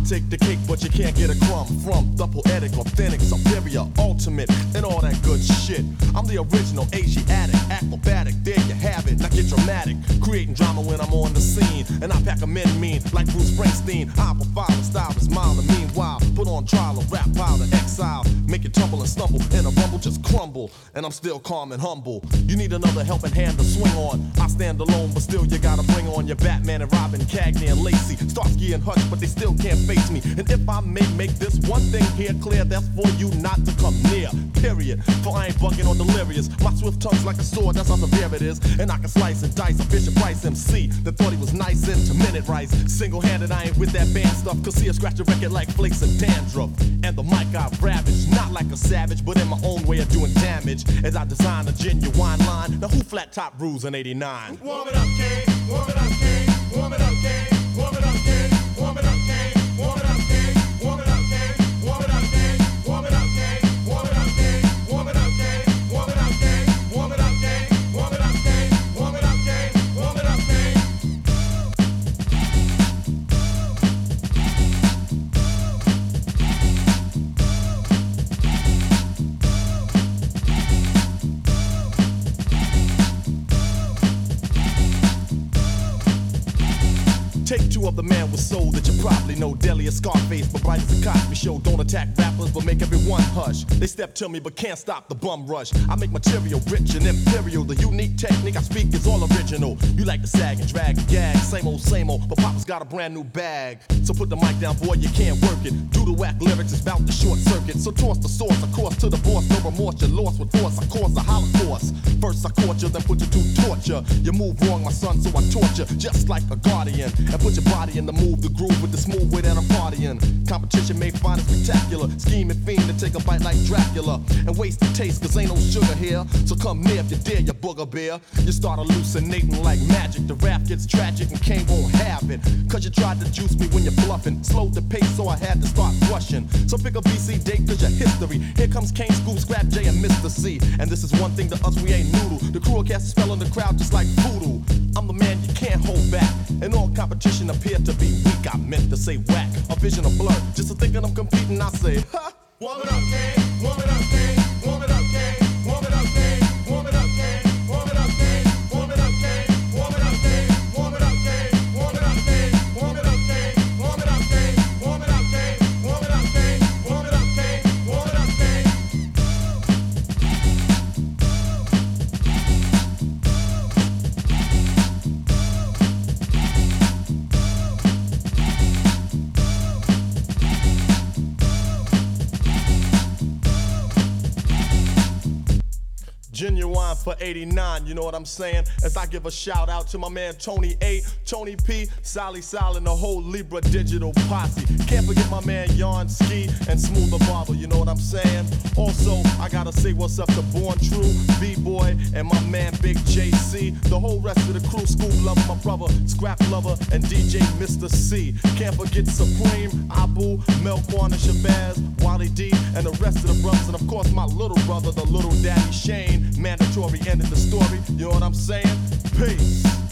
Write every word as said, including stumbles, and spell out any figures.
take the cake, but you can't get a crumb from the poetic, authentic, superior, ultimate, and all that good shit. I'm the original Asiatic, acrobatic, there you have it. Now get dramatic, creating drama when I'm on the scene, and I pack 'em in mean like Bruce Springsteen. I profile the style is mild, and meanwhile put on trial, a rap pile to exile, make it tumble and stumble, and a rumble just crumble, and I'm still calm and humble. You need another helping hand to swing on. I stand alone, but still you gotta bring on your Batman and Robin, Cagney and Lacey, Starsky and Hutch, but they still can't face me. And if I may make this one thing here clear, that's for you not to come near, period. For I ain't bugging or delirious. My swift tongue's like a sword, that's how severe it is. And I can slice and dice a Fisher Price M C that thought he was nice into minute rice. Single-handed, I ain't with that band stuff, cause he'll scratch a record like flakes of dandruff. And the mic I ravage, not like a savage, but in my own way of doing damage, as I design a genuine line. Now who flat top rules in eighty-nine? Warm it up, King. Warm it up, King. Warm it up, King. Warm it up, King. Warm it up, King. Warm it up, King. Warm it up, King. Warm it up, King. Warm it up, King. Warm it up, King. Warm it up, King. Warm it up, King. Warm it up, King. Warm it up, King. Warm it up, King. Warm it up, King. Take two of the man with soul that you probably know, Deli or Scarface, but bright as a Cosby Show. Don't attack rappers, but make everyone hush. They step to me, but can't stop the bum rush. I make material rich and imperial. The unique technique I speak is all original. You like to sag and drag and gag, same old, same old, but Papa's got a brand new bag. So put the mic down, boy, you can't work it. Do the whack lyrics, it's bout to short circuit. So toss the source, of course, to the boss. No remorse, you're lost with force. I cause a holocaust. First I caught you, then put you to torture. You move wrong, my son, so I torture, just like a guardian. And put your body in the move, the groove with the smooth way that I'm partying. Competition may find it spectacular. Scheming fiend to take a bite like Dracula and waste the taste, cause ain't no sugar here. So come near if you dare, you booger bear. You start hallucinating like magic. The rap gets tragic and Kane won't have it, cause you tried to juice me when you're bluffing. Slowed the pace, so I had to start rushing. So pick a B C date, cause your history. Here comes Kane, Scoop, Scrap J, and Mister C. And this is one thing to us, we ain't noodle. The crew will cast a spell on the crowd just like voodoo. I'm the man you can't hold back. And all competition appeared to be weak. I meant to say whack, a vision of blur. Just to thinking I'm competing, I say, ha! Warm it up, King. Warm it up, King. Warm it up, King. Warm it up, King. Warm it up, King. Warm it up, King. Warm it up, King. Warm it up, King. Warm it up, King. Warm it up, King. Warm it up, King. Warm it up, King. Warm it up, King. Warm it up, King. Warm it up, King. Warm it up, King. Genuine for eighty-nine, you know what I'm saying? As I give a shout out to my man Tony A, Tony P, Sally Sal, and the whole Libra Digital posse. Can't forget my man Yarn Ski and Smooth the Barber, you know what I'm saying? Also, I gotta say what's up to Born True, B-Boy, and my man Big J C. The whole rest of the crew, School Lover, my brother, Scrap Lover, and D J Mister C. Can't forget Supreme, Abu, Melquan and Shabazz, Wally D, and the rest of the brothers, and of course my little brother, the little daddy Shane. Mandatory end of the story, you know what I'm saying? Peace.